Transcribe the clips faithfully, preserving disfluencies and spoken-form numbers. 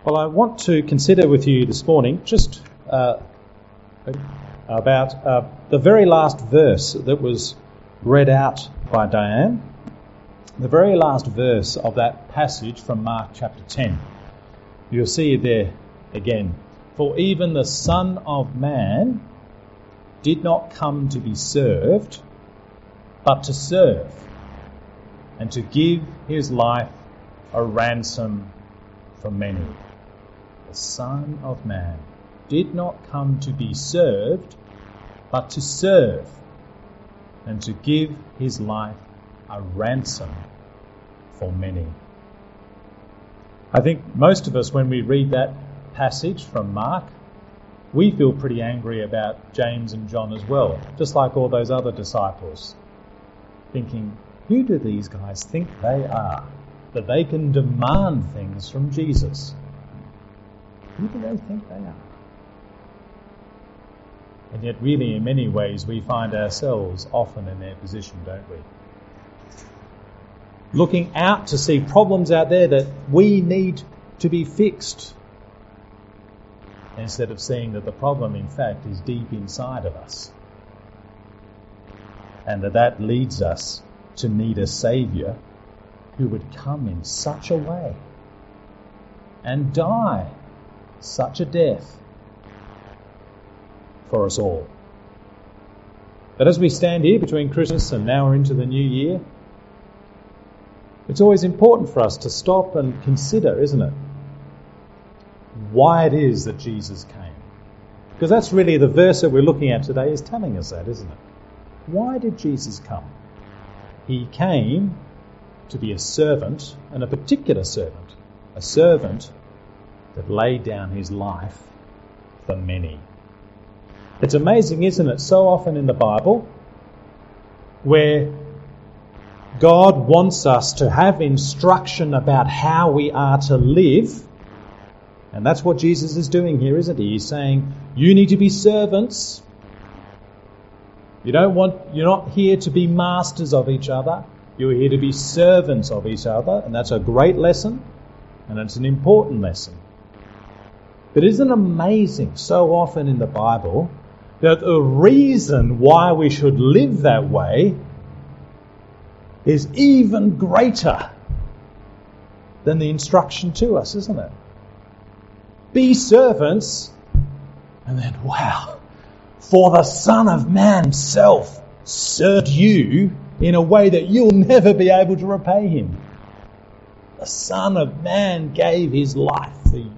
Well, I want to consider with you this morning just uh, about uh, the very last verse that was read out by Diane, the very last verse of that passage from Mark chapter ten. You'll see it there again. For even the Son of Man did not come to be served, but to serve, and to give his life a ransom for many. The Son of Man did not come to be served, but to serve, and to give his life a ransom for many. I think most of us, when we read that passage from Mark, we feel pretty angry about James and John as well, just like all those other disciples, thinking, who do these guys think they are, that they can demand things from Jesus? Who do they think they are? And yet really, in many ways, we find ourselves often in their position, don't we? Looking out to see problems out there that we need to be fixed, instead of seeing that the problem, in fact, is deep inside of us. And that that leads us to need a Saviour who would come in such a way and die such a death for us all. But as we stand here between Christmas and now we're into the new year, it's always important for us to stop and consider, isn't it, why it is that Jesus came. Because that's really the verse that we're looking at today is telling us that, isn't it? Why did Jesus come? He came to be a servant, and a particular servant, a servant that laid down his life for many. It's amazing, isn't it, so often in the Bible where God wants us to have instruction about how we are to live, and that's what Jesus is doing here, isn't he? He's saying, you need to be servants. You don't want, you're not here to be masters of each other. You're here to be servants of each other, and that's a great lesson, and it's an important lesson. But isn't it amazing so often in the Bible that the reason why we should live that way is even greater than the instruction to us, isn't it? Be servants, and then, wow, for the Son of Man himself served you in a way that you'll never be able to repay him. The Son of Man gave his life for you.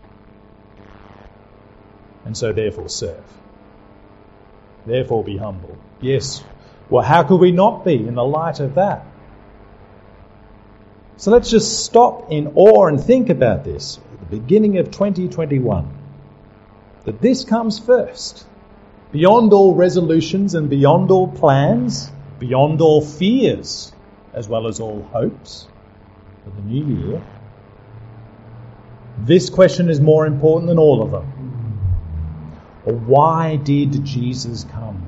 And so therefore serve. Therefore be humble. Yes. Well, how could we not be in the light of that? So let's just stop in awe and think about this at the beginning of twenty twenty-one. That this comes first. Beyond all resolutions and beyond all plans, beyond all fears, as well as all hopes for the new year, this question is more important than all of them. Why did Jesus come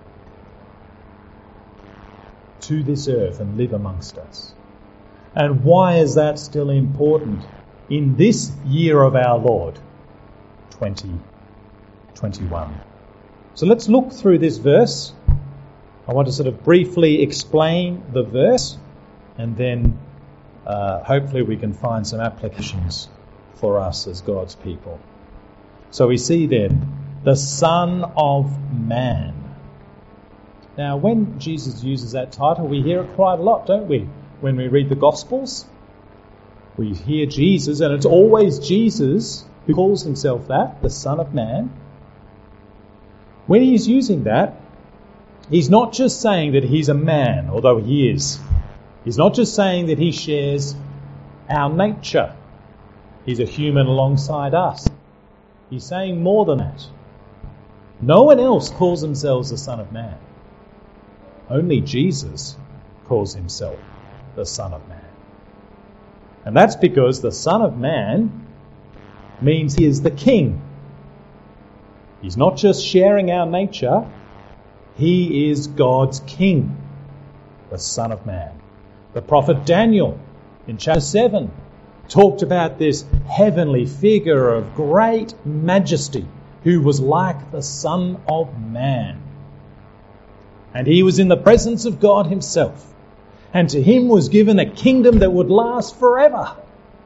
to this earth and live amongst us? And why is that still important in this year of our Lord, twenty twenty-one? So let's look through this verse. I want to sort of briefly explain the verse, and then uh, hopefully we can find some applications for us as God's people. So we see then, the Son of Man. Now, when Jesus uses that title, we hear it quite a lot, don't we? When we read the Gospels, we hear Jesus, and it's always Jesus who calls himself that, the Son of Man. When he's using that, he's not just saying that he's a man, although he is. He's not just saying that he shares our nature. He's a human alongside us. He's saying more than that. No one else calls themselves the Son of Man. Only Jesus calls himself the Son of Man. And that's because the Son of Man means he is the King. He's not just sharing our nature, he is God's King, the Son of Man. The prophet Daniel in chapter seven talked about this heavenly figure of great majesty who was like the Son of Man. And he was in the presence of God himself. And to him was given a kingdom that would last forever.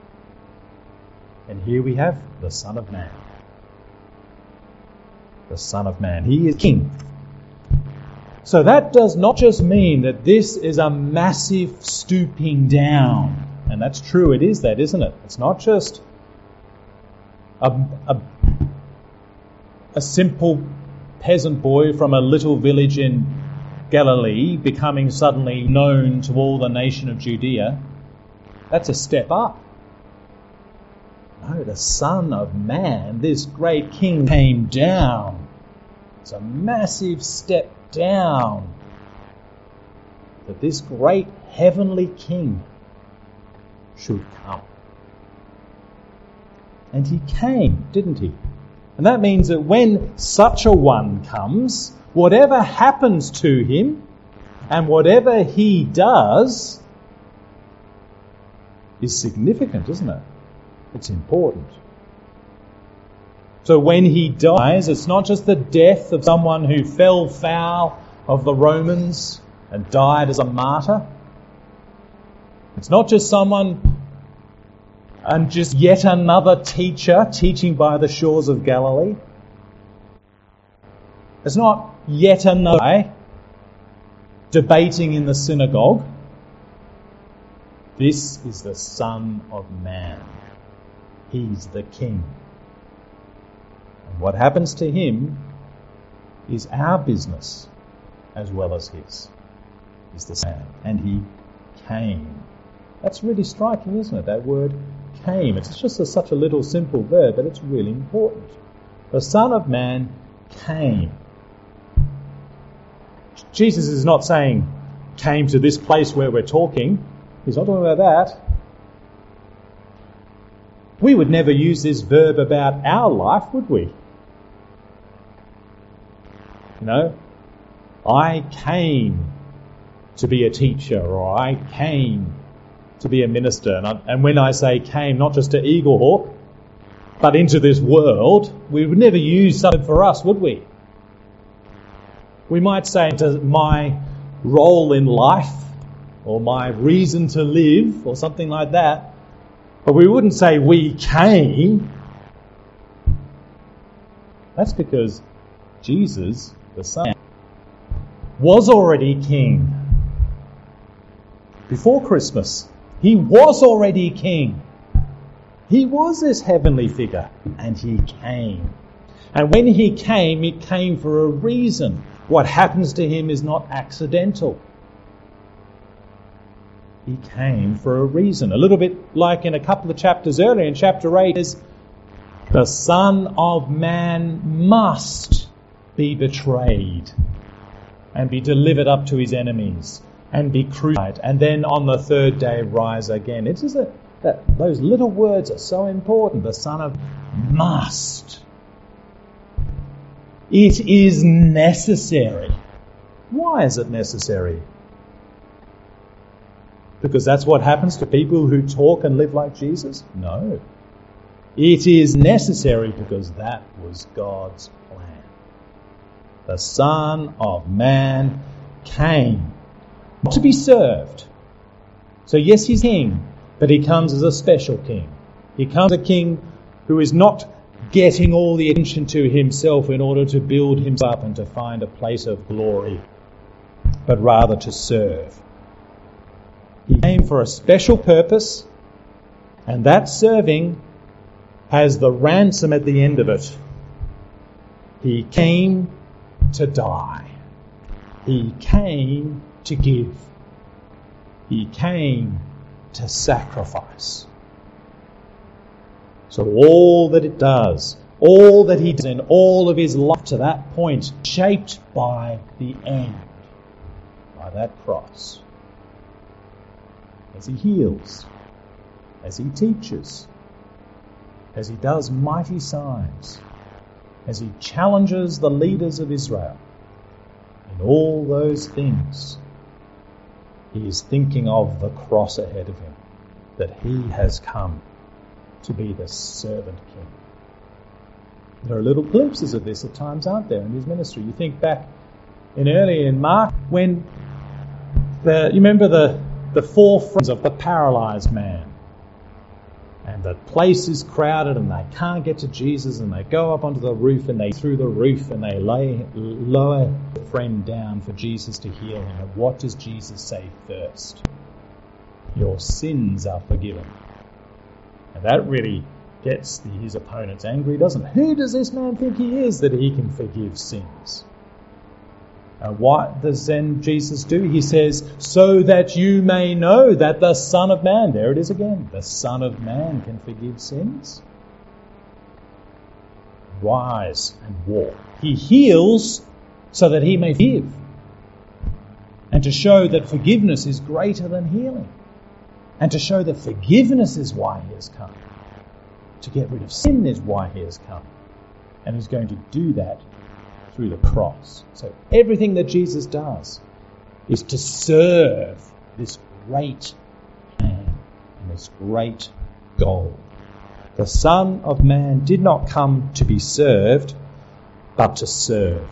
And here we have the Son of Man. The Son of Man. He is King. So that does not just mean that this is a massive stooping down. And that's true, it is that, isn't it? It's not just a, a, a simple peasant boy from a little village in Galilee becoming suddenly known to all the nation of Judea. That's a step up. No, the Son of Man, this great King, came down. It's a massive step down. That this great heavenly King should come. And he came, didn't he? And that means that when such a one comes, whatever happens to him and whatever he does is significant, isn't it? It's important. So when he dies, it's not just the death of someone who fell foul of the Romans and died as a martyr. It's not just someone and just yet another teacher teaching by the shores of Galilee. It's not yet another guy debating in the synagogue. This is the Son of Man. He's the King. And what happens to him is our business as well as his. He's the Son. And he came. That's really striking, isn't it? That word came. It's just a, such a little simple verb, but it's really important. The Son of Man came. Jesus is not saying came to this place where we're talking. He's not talking about that. We would never use this verb about our life, would we? You know, I came to be a teacher, or I came to be a minister. And, I, and when I say came, not just to Eaglehawk, but into this world, we would never use something for us, would we? We might say to my role in life, or my reason to live, or something like that. But we wouldn't say we came. That's because Jesus, the Son, was already King. Before Christmas, he was already King. He was this heavenly figure, and he came. And when he came, he came for a reason. What happens to him is not accidental. He came for a reason. A little bit like in a couple of chapters earlier, in chapter eight, is the Son of Man must be betrayed and be delivered up to his enemies and be crucified, and then on the third day rise again. It's just a, that those little words are so important. The Son of must. It is necessary. Why is it necessary? Because that's what happens to people who talk and live like Jesus? No. It is necessary because that was God's plan. The Son of Man came not to be served. So yes, he's king, but he comes as a special king. He comes as a king who is not getting all the attention to himself in order to build himself up and to find a place of glory, but rather to serve. He came for a special purpose, and that serving has the ransom at the end of it. He came to die. He came to give. He came to sacrifice. So all that it does, all that he does in all of his life to that point, shaped by the end, by that cross. As he heals, as he teaches, as he does mighty signs, as he challenges the leaders of Israel, in all those things, he is thinking of the cross ahead of him. that he has come to be the servant king. There are little glimpses of this at times, aren't there, in his ministry? You think back in early in Mark when the, you remember the, the four friends of the paralysed man, and the place is crowded and they can't get to Jesus, and they go up onto the roof and they through the roof and they lay lower the friend down for Jesus to heal him. And what does Jesus say first? Your sins are forgiven. And that really gets the, his opponents angry, doesn't it? Who does this man think he is that he can forgive sins? And what does then Jesus do? He says, so that you may know that the Son of Man, there it is again, the Son of Man can forgive sins. Rise and walk. He heals so that he may forgive. And to show that forgiveness is greater than healing. And to show that forgiveness is why he has come. To get rid of sin is why he has come. And he's going to do that through the cross. So everything that Jesus does is to serve this great plan and this great goal. The Son of Man did not come to be served, but to serve.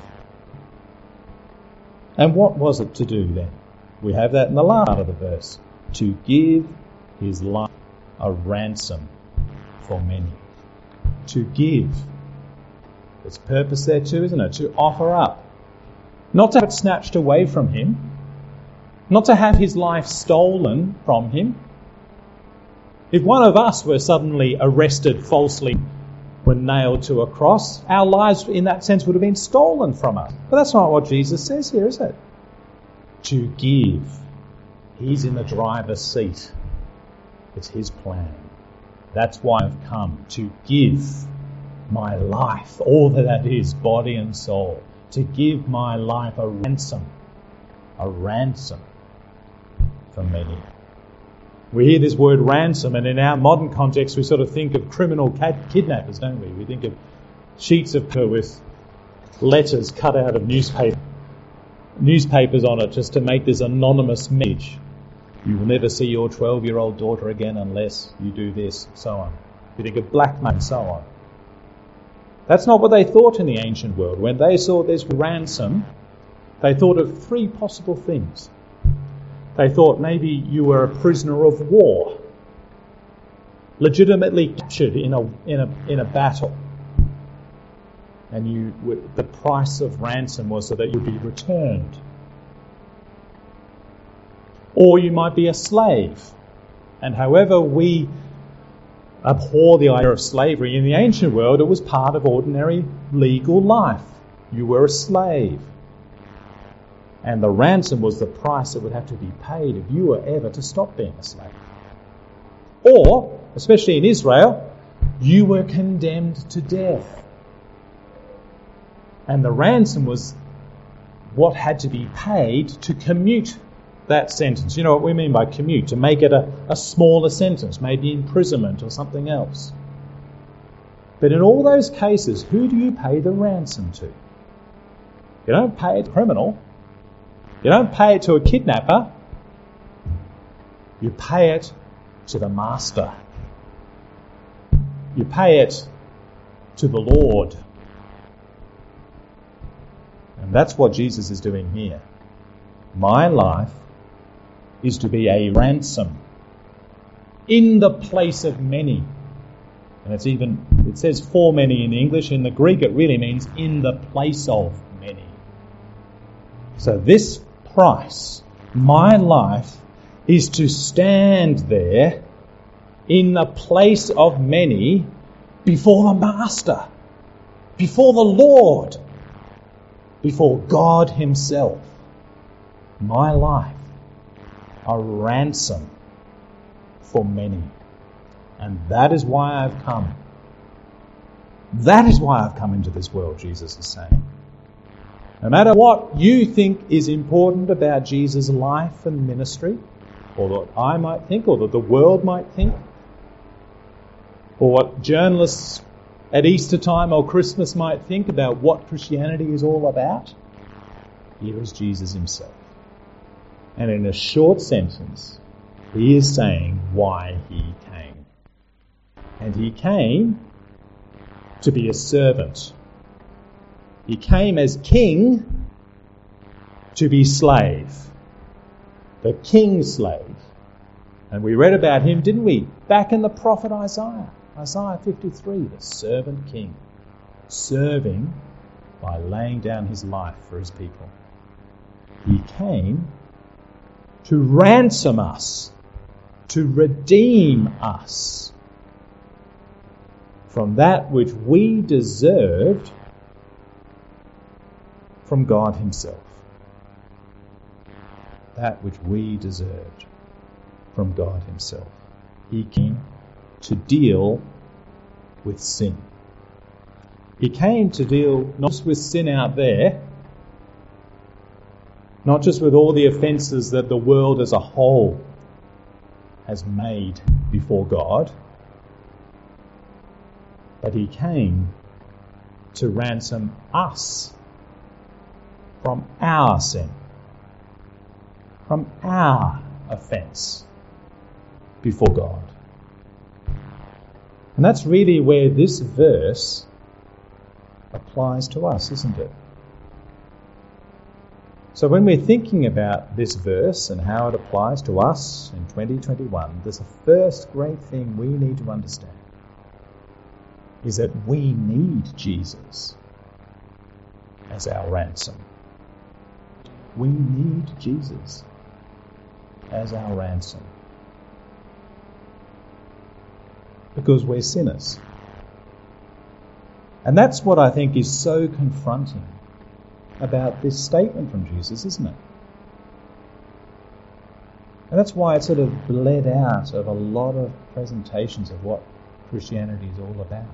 And what was it to do then? We have that in the last part of the verse. To give his life a ransom for many. To give. There's purpose there too, isn't it? To offer up. Not to have it snatched away from him. Not to have his life stolen from him. If one of us were suddenly arrested falsely when nailed to a cross, our lives in that sense would have been stolen from us. But that's not what Jesus says here, is it? To give. He's in the driver's seat. It's his plan. That's why I've come, to give my life, all that that is, body and soul, to give my life a ransom, a ransom for many. We hear this word ransom, and in our modern context we sort of think of criminal kidnappers, don't we? We think of sheets of paper with letters cut out of newspaper, newspapers on it just to make this anonymous message. You will never see your twelve-year-old daughter again unless you do this, so on. We think of blackmail and so on. That's not what they thought in the ancient world. When they saw this ransom, they thought of three possible things. They thought maybe you were a prisoner of war, legitimately captured in a in a in a battle, and you the price of ransom was so that you would be returned. Or you might be a slave, and however we abhor the idea of slavery, in the ancient world it was part of ordinary legal life. You were a slave. And the ransom was the price that would have to be paid if you were ever to stop being a slave. Or, especially in Israel, you were condemned to death. And the ransom was what had to be paid to commute that sentence. You know what we mean by commute? To make it a, a smaller sentence, maybe imprisonment or something else. But in all those cases, who do you pay the ransom to? You don't pay it to a criminal. You don't pay it to a kidnapper. You pay it to the master. You pay it to the Lord. And that's what Jesus is doing here. My life is to be a ransom in the place of many. And it's even, it says for many in English. In the Greek it really means in the place of many. So this price, my life, is to stand there in the place of many before the Master, before the Lord, before God himself. My life, a ransom for many. And that is why I've come. That is why I've come into this world, Jesus is saying. No matter what you think is important about Jesus' life and ministry, or what I might think, or that the world might think, or what journalists at Easter time or Christmas might think about what Christianity is all about, here is Jesus himself. And in a short sentence, He is saying why he came. And he came to be a servant. He came as king to be slave. The king's slave. And we read about him, didn't we? Back in the prophet Isaiah. Isaiah fifty-three, the servant king. Serving by laying down his life for his people. He came to ransom us, to redeem us from that which we deserved from God himself. That which we deserved from God himself. He came to deal with sin. He came to deal not just with sin out there, not just with all the offences that the world as a whole has made before God, but he came to ransom us from our sin, from our offence before God. And that's really where this verse applies to us, isn't it? So when we're thinking about this verse and how it applies to us in twenty twenty-one, there's a first great thing we need to understand, is that we need Jesus as our ransom. We need Jesus as our ransom. Because we're sinners. And that's what I think is so confronting about this statement from Jesus, isn't it? And that's why it sort of bled out of a lot of presentations of what Christianity is all about.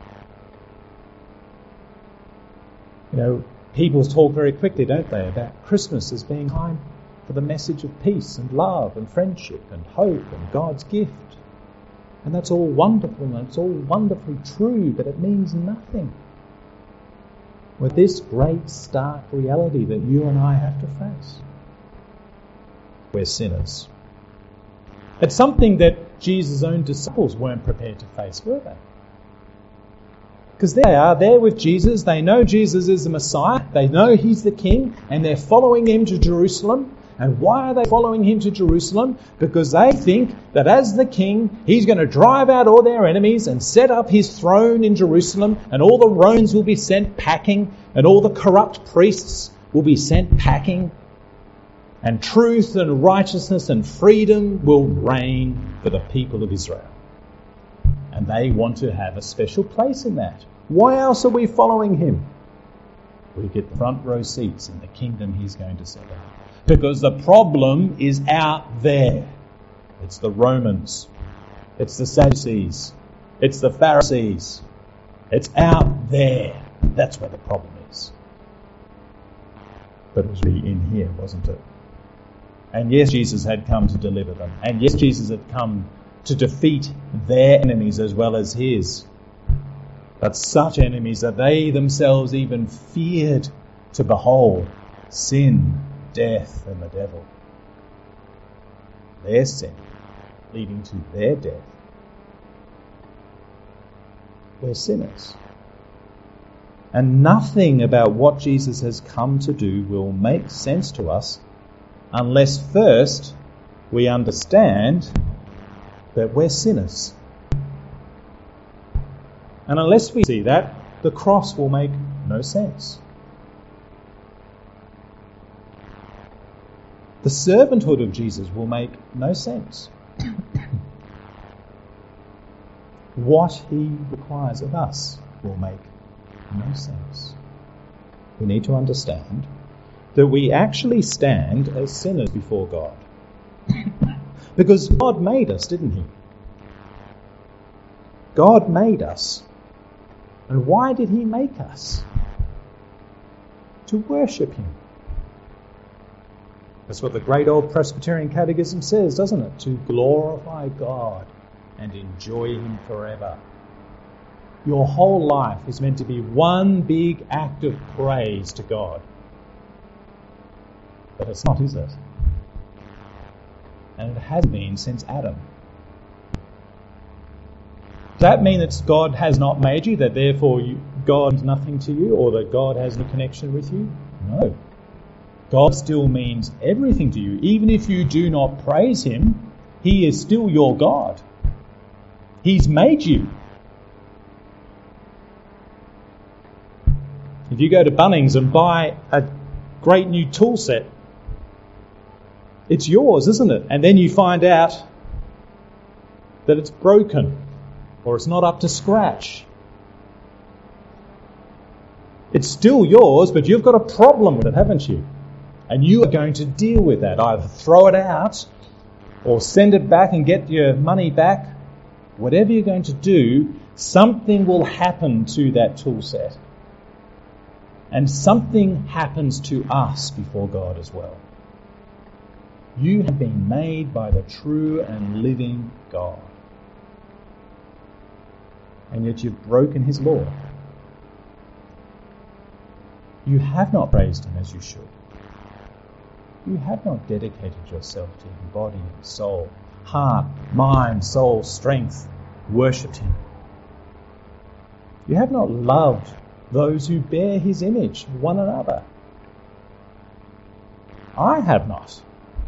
You know, people talk very quickly, don't they, about Christmas as being time for the message of peace and love and friendship and hope and God's gift. And that's all wonderful and it's all wonderfully true, but it means nothing with this great stark reality that you and I have to face. We're sinners. It's something that Jesus' own disciples weren't prepared to face, were they? Because they are there with Jesus, they know Jesus is the Messiah, they know he's the King, and they're following him to Jerusalem. And why are they following him to Jerusalem? Because they think that as the king, he's going to drive out all their enemies and set up his throne in Jerusalem, and all the Romans will be sent packing, and all the corrupt priests will be sent packing, and truth and righteousness and freedom will reign for the people of Israel. And they want to have a special place in that. Why else are we following him? We get the front row seats in the kingdom he's going to set up. Because the problem is out there. It's the Romans. It's the Sadducees. It's the Pharisees. It's out there. That's where the problem is. But it was really in here, wasn't it? And yes, Jesus had come to deliver them. And yes, Jesus had come to defeat their enemies as well as his. But such enemies that they themselves even feared to behold: sin, death, and the devil. Their sin leading to their death. We're sinners. And nothing about what Jesus has come to do will make sense to us unless first we understand that we're sinners. And unless we see that, the cross will make no sense. The servanthood of Jesus will make no sense. What he requires of us will make no sense. We need to understand that we actually stand as sinners before God. Because God made us, didn't he? God made us. And why did he make us? To worship him. That's what the great old Presbyterian Catechism says, doesn't it? To glorify God and enjoy him forever. Your whole life is meant to be one big act of praise to God. But it's not, is it? and it has been since Adam. Does that mean that God has not made you, that therefore you, God means nothing to you, or that God has no connection with you? No. God still means everything to you. Even if you do not praise him, he is still your God. He's made you. If you go to Bunnings and buy a great new tool set, it's yours, isn't it? And then you find out that it's broken or it's not up to scratch. It's still yours, but you've got a problem with it, haven't you? And you are going to deal with that. Either throw it out or send it back and get your money back. Whatever you're going to do, something will happen to that tool set. And something happens to us before God as well. You have been made by the true and living God. And yet you've broken his law. You have not praised him as you should. You have not dedicated yourself to him, body and soul, heart, mind, soul, strength, worshipped him. You have not loved those who bear his image, one another. I have not.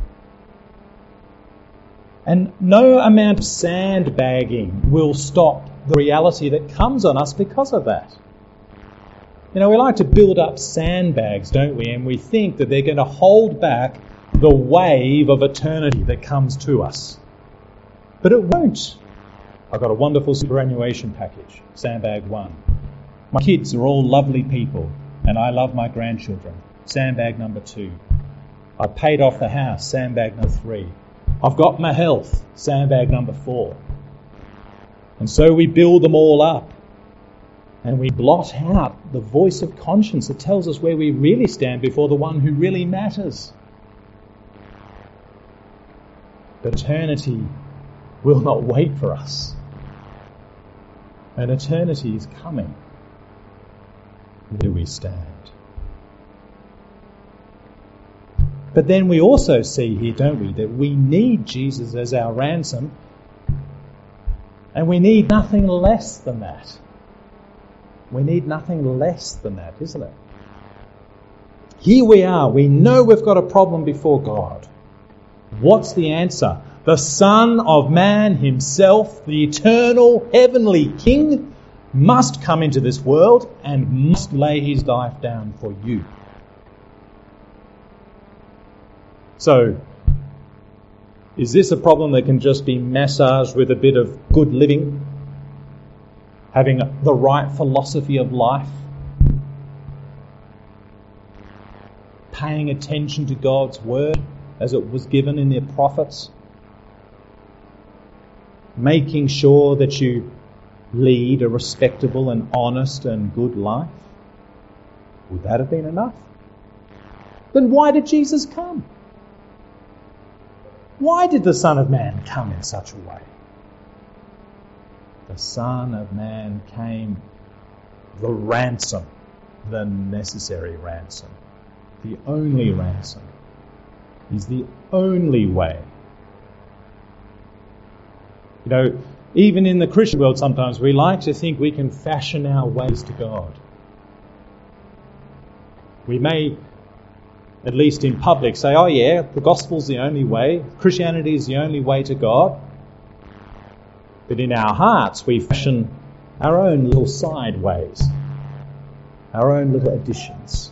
And no amount of sandbagging will stop the reality that comes on us because of that. You know, we like to build up sandbags, don't we? And we think that they're going to hold back the wave of eternity that comes to us. But it won't. I've got a wonderful superannuation package, sandbag one. My kids are all lovely people, and I love my grandchildren. Sandbag number two. I paid off the house, sandbag number three. I've got my health, sandbag number four. And so we build them all up. And we blot out the voice of conscience that tells us where we really stand before the one who really matters. But eternity will not wait for us. And eternity is coming. Where do we stand? But then we also see here, don't we, that we need Jesus as our ransom, and we need nothing less than that. We need nothing less than that, isn't it? Here we are. We know we've got a problem before God. What's the answer? The Son of Man himself, the eternal heavenly King, must come into this world and must lay his life down for you. So, is this a problem that can just be massaged with a bit of good living? Having the right philosophy of life? Paying attention to God's word as it was given in the prophets? Making sure that you lead a respectable and honest and good life? Would that have been enough? Then why did Jesus come? Why did the Son of Man come in such a way? The Son of Man came the ransom, the necessary ransom, the only ransom. He's the only way. You know, even in the Christian world sometimes we like to think we can fashion our ways to God. We may, at least in public, say, oh yeah, the gospel's the only way, Christianity is the only way to God. But in our hearts we fashion our own little side ways, our own little additions.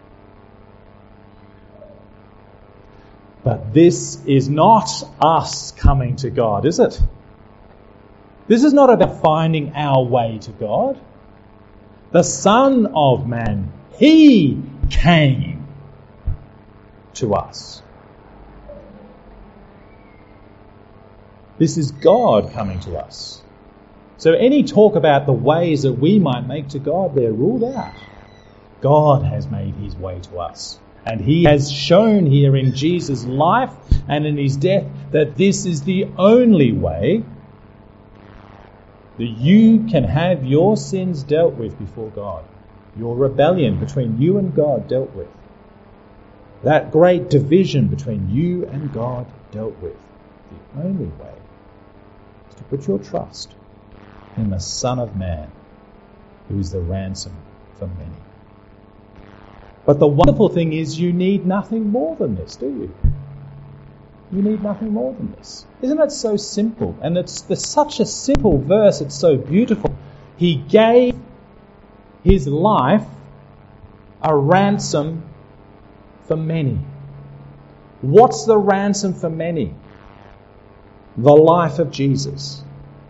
But this is not us coming to God, is it? This is not about finding our way to God. The Son of Man, he came to us. This is God coming to us. So any talk about the ways that we might make to God, they're ruled out. God has made his way to us. And he has shown here in Jesus' life and in his death that this is the only way that you can have your sins dealt with before God. Your rebellion between you and God dealt with. That great division between you and God dealt with. The only way is to put your trust in the Son of Man, who is the ransom for many. But the wonderful thing is you need nothing more than this, do you? You need nothing more than this. Isn't it so simple? And it's the, such a simple verse, it's so beautiful. He gave his life a ransom for many. What's the ransom for many? The life of Jesus.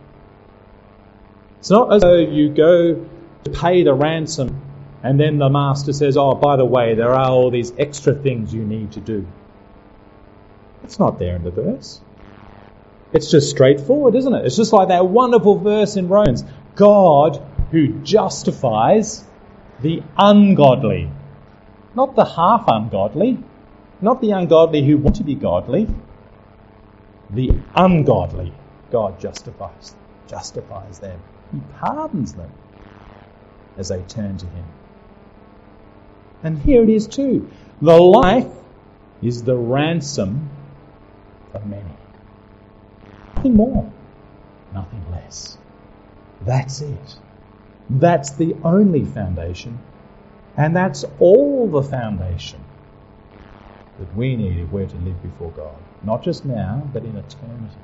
It's not as though you go to pay the ransom and then the master says, oh, by the way, there are all these extra things you need to do. It's not there in the verse. It's just straightforward, isn't it? It's just like that wonderful verse in Romans. God who justifies the ungodly. Not the half ungodly. Not the ungodly who want to be godly. The ungodly. God justifies, justifies them. He pardons them as they turn to him. And here it is too. The life is the ransom for many. Nothing more, nothing less. That's it. That's the only foundation, and that's all the foundation that we need if we're to live before God. Not just now, but in eternity.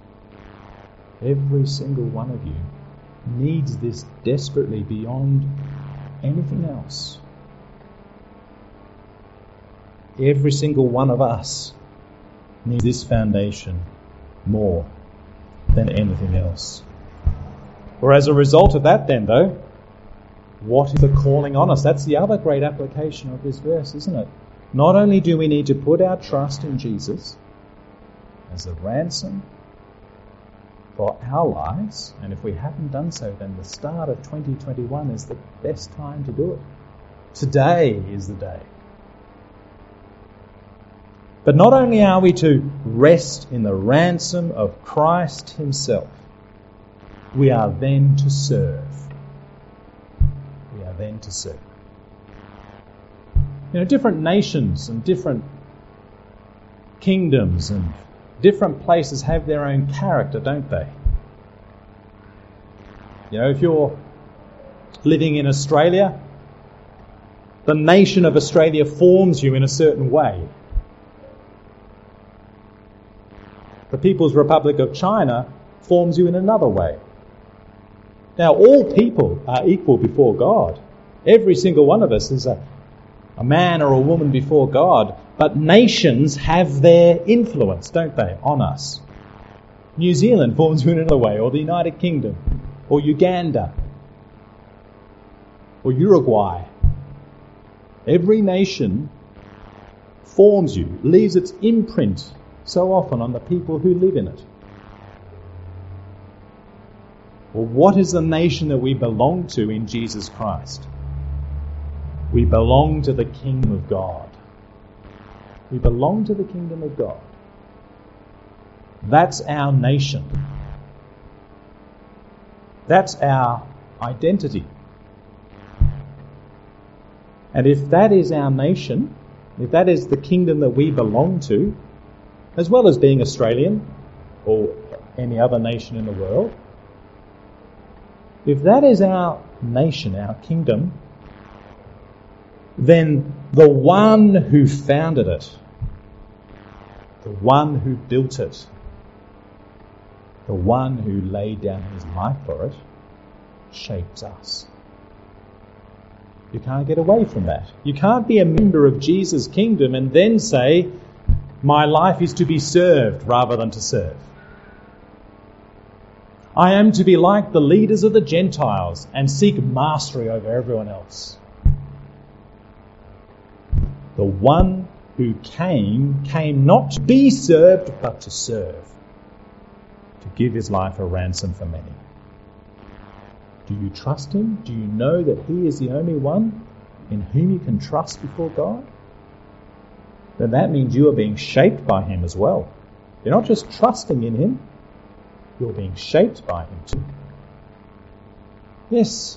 Every single one of you needs this desperately beyond anything else. Every single one of us needs this foundation more than anything else. Or as a result of that then, though, what is the calling on us? That's the other great application of this verse, isn't it? Not only do we need to put our trust in Jesus as a ransom for our lives, and if we haven't done so, then the start of twenty twenty-one is the best time to do it. Today is the day. But not only are we to rest in the ransom of Christ himself, we are then to serve. We are then to serve. You know, different nations and different kingdoms and different places have their own character, don't they? You know, if you're living in Australia, the nation of Australia forms you in a certain way. The People's Republic of China forms you in another way. Now, all people are equal before God. Every single one of us is a, a man or a woman before God. But nations have their influence, don't they, on us? New Zealand forms you in another way, or the United Kingdom, or Uganda, or Uruguay. Every nation forms you, leaves its imprint so often on the people who live in it. Well, what is the nation that we belong to in Jesus Christ? We belong to the kingdom of God. We belong to the kingdom of God. That's our nation. That's our identity. And if that is our nation, if that is the kingdom that we belong to, as well as being Australian or any other nation in the world, if that is our nation, our kingdom, then the one who founded it, the one who built it, the one who laid down his life for it, shapes us. You can't get away from that. You can't be a member of Jesus' kingdom and then say, my life is to be served rather than to serve. I am to be like the leaders of the Gentiles and seek mastery over everyone else. The one who came, came not to be served, but to serve, to give his life a ransom for many. Do you trust him? Do you know that he is the only one in whom you can trust before God? Then that means you are being shaped by him as well. You're not just trusting in him, you're being shaped by him too. Yes,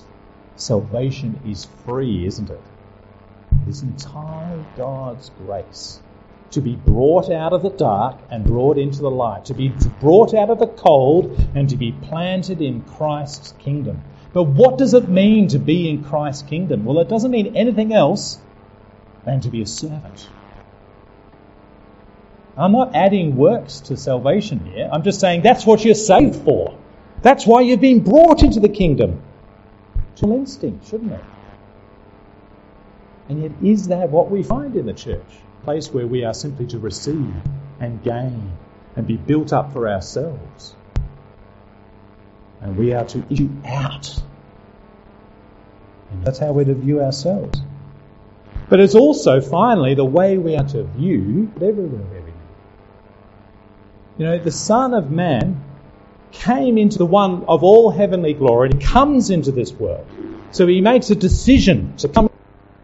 salvation is free, isn't it? It is entirely God's grace. to be brought out of the dark and brought into the light, to be brought out of the cold and to be planted in Christ's kingdom. But what does it mean to be in Christ's kingdom? Well, it doesn't mean anything else than to be a servant. I'm not adding works to salvation here. I'm just saying that's what you're saved for. That's why you've been brought into the kingdom. It's an instinct, shouldn't it? And yet, is that what we find in the church? A place where we are simply to receive and gain and be built up for ourselves. And we are to issue out. And that's how we're to view ourselves. But it's also, finally, the way we are to view everywhere where we live. You know, the Son of Man came into the one of all heavenly glory. He comes into this world. So he makes a decision to come.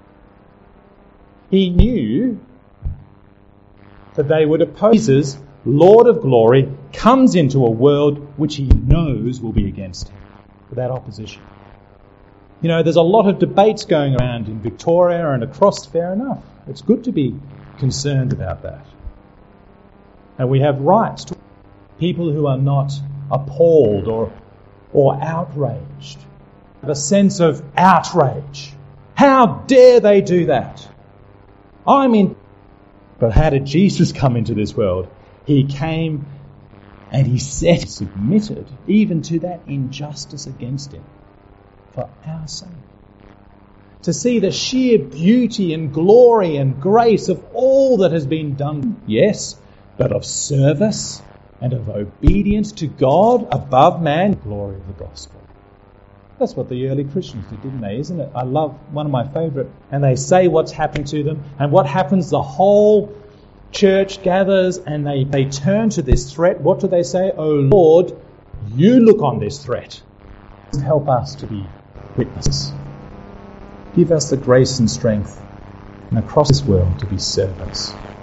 He knew that they would oppose Jesus, Lord of glory, comes into a world which he knows will be against him, without opposition. You know, there's a lot of debates going around in Victoria and across, fair enough. It's good to be concerned about that. And we have rights to people who are not appalled or, or outraged. Have a sense of outrage. How dare they do that? I'm in. But how did Jesus come into this world? He came and he said, submitted even to that injustice against him for our sake. To see the sheer beauty and glory and grace of all that has been done, yes, but of service and of obedience to God above man, glory of the gospel. That's what the early Christians did, didn't they? Isn't it? I love one of my favourite. And they say what's happened to them. And what happens, the whole church gathers and they, they turn to this threat. What do they say? Oh Lord, you look on this threat. Help us to be witnesses. Give us the grace and strength and across this world to be servants.